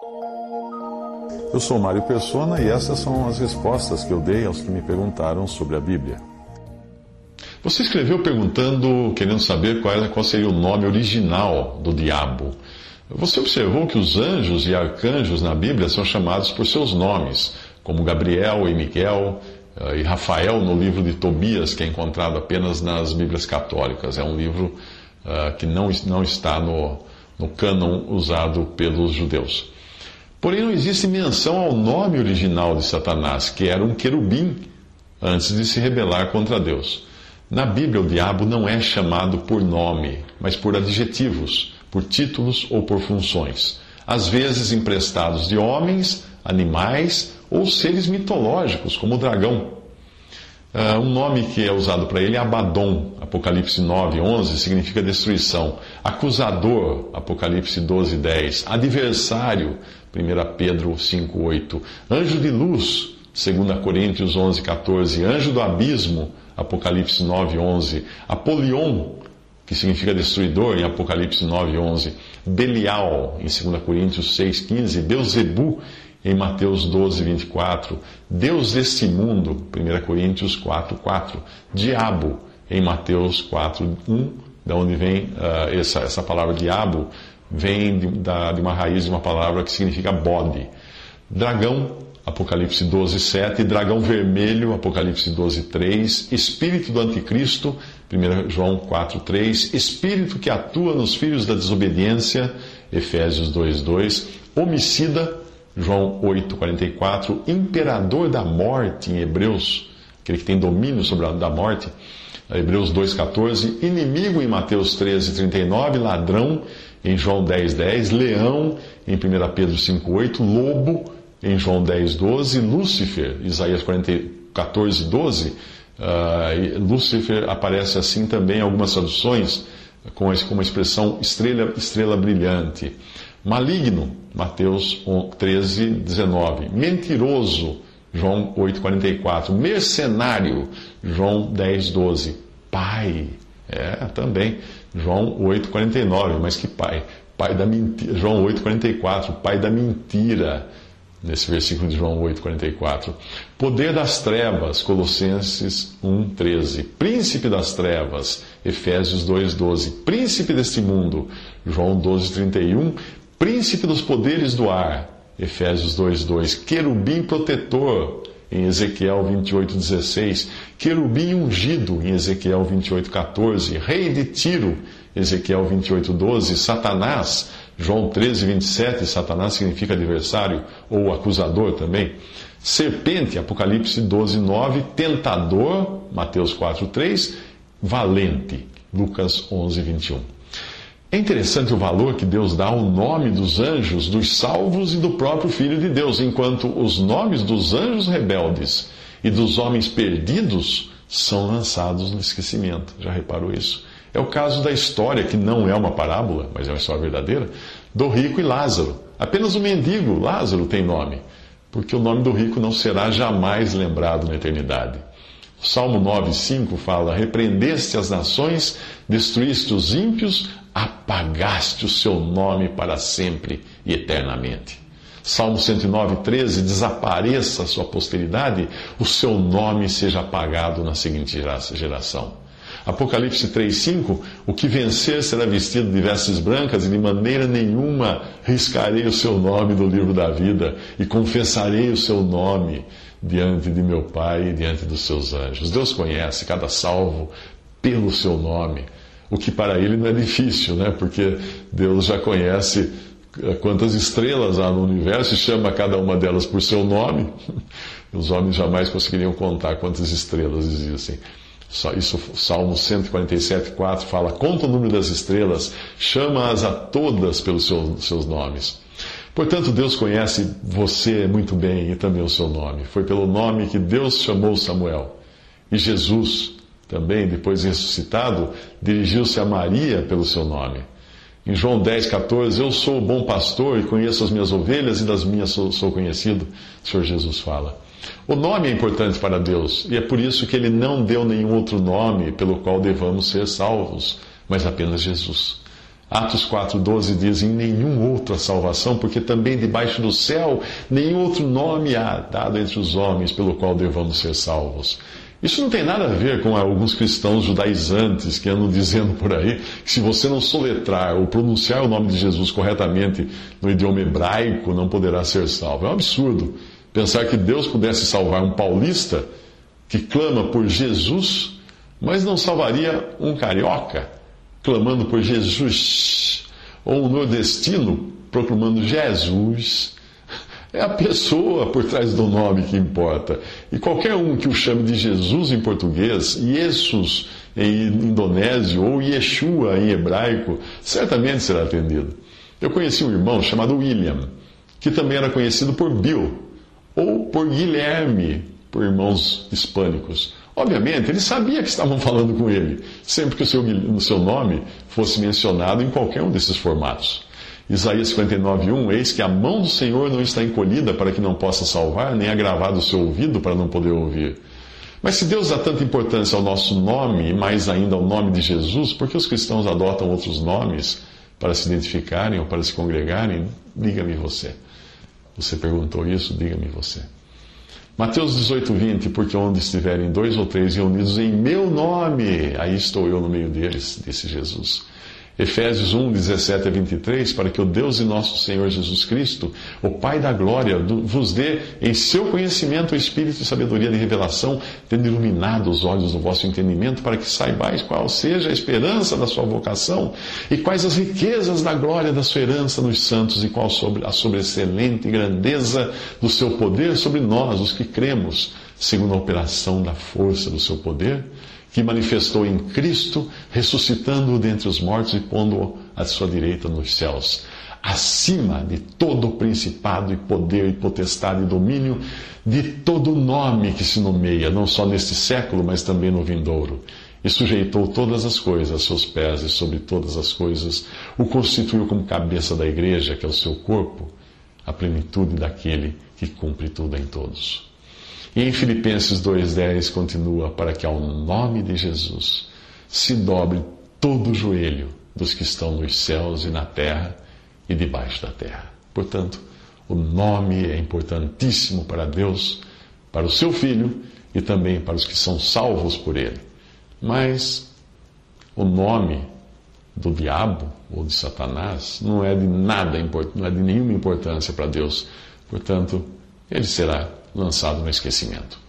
Eu sou Mário Persona e essas são as respostas que eu dei aos que me perguntaram sobre a Bíblia. Você escreveu querendo saber qual seria o nome original do diabo. Você observou que os anjos e arcanjos na Bíblia são chamados por seus nomes, como Gabriel e Miguel e Rafael no livro de Tobias, que é encontrado apenas nas Bíblias católicas. É um livro que não está no cânon usado pelos judeus. Porém, não existe menção ao nome original de Satanás, que era um querubim, antes de se rebelar contra Deus. Na Bíblia, o diabo não é chamado por nome, mas por adjetivos, por títulos ou por funções, às vezes emprestados de homens, animais ou seres mitológicos, como o dragão. Um nome que é usado para ele é Abaddon, Apocalipse 9:11, significa destruição. Acusador, Apocalipse 12:10. Adversário, 1 Pedro 5:8. Anjo de luz, 2 Coríntios 11:14. Anjo do abismo, Apocalipse 9:11. Apolion, que significa destruidor, em Apocalipse 9:11. Belial, em 2 Coríntios 6:15. Beuzebu, em Mateus 12:24. Deus deste mundo, 1 Coríntios 4:4. Diabo, em Mateus 4:1. Da onde vem essa palavra diabo? Vem de uma raiz de uma palavra que significa bode. Dragão, Apocalipse 12:7. Dragão vermelho, Apocalipse 12:3. Espírito do anticristo, 1 João 4:3. Espírito que atua nos filhos da desobediência, Efésios 2:2. Homicida, João 8:44, imperador da morte em Hebreus, aquele que tem domínio sobre a morte, Hebreus 2:14, inimigo em Mateus 13:39, ladrão em João 10:10, leão em 1 Pedro 5:8, lobo em João 10:12, Lúcifer, Isaías 14:12, Lúcifer aparece assim também em algumas traduções, com a expressão estrela brilhante. Maligno, Mateus 13:19. Mentiroso, João 8:44. Mercenário, João 10:12. Pai, também, João 8:49. Mas que pai? Pai da mentira. João 8:44. Pai da mentira, nesse versículo de João 8:44. Poder das trevas, Colossenses 1:13. Príncipe das trevas, Efésios 2:12. Príncipe deste mundo, João 12:31. Príncipe dos poderes do ar, Efésios 2:2. Querubim protetor, em Ezequiel 28:16. Querubim ungido, em Ezequiel 28:14. Rei de Tiro, Ezequiel 28:12. Satanás, João 13:27. Satanás significa adversário ou acusador também. Serpente, Apocalipse 12:9. Tentador, Mateus 4:3. Valente, Lucas 11:21. É interessante o valor que Deus dá ao nome dos anjos, dos salvos e do próprio Filho de Deus, enquanto os nomes dos anjos rebeldes e dos homens perdidos são lançados no esquecimento. Já reparou isso? É o caso da história, que não é uma parábola, mas é uma história verdadeira, do rico e Lázaro. Apenas o mendigo Lázaro tem nome, porque o nome do rico não será jamais lembrado na eternidade. O Salmo 9:5 fala: repreendeste as nações, destruíste os ímpios, apagaste o seu nome para sempre e eternamente. Salmo 109:13, desapareça a sua posteridade, o seu nome seja apagado na seguinte geração. Apocalipse 3:5, o que vencer será vestido de vestes brancas e de maneira nenhuma riscarei o seu nome do livro da vida e confessarei o seu nome diante de meu Pai e diante dos seus anjos. Deus conhece cada salvo pelo seu nome, o que para ele não é difícil, né? Porque Deus já conhece quantas estrelas há no universo e chama cada uma delas por seu nome. Os homens jamais conseguiriam contar quantas estrelas existem. Isso, Salmo 147:4 fala: conta o número das estrelas, chama-as a todas pelos seus nomes. Portanto, Deus conhece você muito bem e também o seu nome. Foi pelo nome que Deus chamou Samuel. E Jesus, também, depois ressuscitado, dirigiu-se a Maria pelo seu nome. Em João 10:14, eu sou o bom pastor e conheço as minhas ovelhas e das minhas sou conhecido, o Senhor Jesus fala. O nome é importante para Deus e é por isso que Ele não deu nenhum outro nome pelo qual devamos ser salvos, mas apenas Jesus. Atos 4,12 diz: em nenhum outro há salvação, porque também debaixo do céu nenhum outro nome há dado entre os homens pelo qual devamos ser salvos. Isso não tem nada a ver com alguns cristãos judaizantes que andam dizendo por aí que se você não soletrar ou pronunciar o nome de Jesus corretamente no idioma hebraico, não poderá ser salvo. É um absurdo pensar que Deus pudesse salvar um paulista que clama por Jesus, mas não salvaria um carioca clamando por Jesus, ou um nordestino proclamando Jesus. É a pessoa por trás do nome que importa. E qualquer um que o chame de Jesus em português, Jesus em indonésio ou Yeshua em hebraico, certamente será atendido. Eu conheci um irmão chamado William, que também era conhecido por Bill, ou por Guilherme, por irmãos hispânicos. Obviamente, ele sabia que estavam falando com ele, sempre que o seu nome fosse mencionado em qualquer um desses formatos. Isaías 59:1, eis que a mão do Senhor não está encolhida para que não possa salvar, nem agravado o seu ouvido para não poder ouvir. Mas se Deus dá tanta importância ao nosso nome, e mais ainda ao nome de Jesus, por que os cristãos adotam outros nomes para se identificarem ou para se congregarem? Diga-me você. Você perguntou isso? Diga-me você. Mateus 18:20, porque onde estiverem 2 ou 3 reunidos em meu nome, aí estou eu no meio deles, disse Jesus. Efésios 1:17-23, para que o Deus e nosso Senhor Jesus Cristo, o Pai da glória, vos dê em seu conhecimento o espírito de sabedoria e revelação, tendo iluminado os olhos do vosso entendimento, para que saibais qual seja a esperança da sua vocação e quais as riquezas da glória da sua herança nos santos e qual a sobreexcelente grandeza do seu poder sobre nós, os que cremos, segundo a operação da força do seu poder, que manifestou em Cristo, ressuscitando-o dentre os mortos e pondo-o à sua direita nos céus, acima de todo principado e poder e potestade e domínio, de todo nome que se nomeia, não só neste século, mas também no vindouro. E sujeitou todas as coisas a seus pés, e sobre todas as coisas o constituiu como cabeça da igreja, que é o seu corpo, a plenitude daquele que cumpre tudo em todos. E em Filipenses 2:10 continua, para que ao nome de Jesus se dobre todo o joelho dos que estão nos céus e na terra e debaixo da terra. Portanto, o nome é importantíssimo para Deus, para o seu Filho e também para os que são salvos por Ele. Mas o nome do diabo ou de Satanás não é de nada, não é de nenhuma importância para Deus. Portanto, ele será lançado no esquecimento.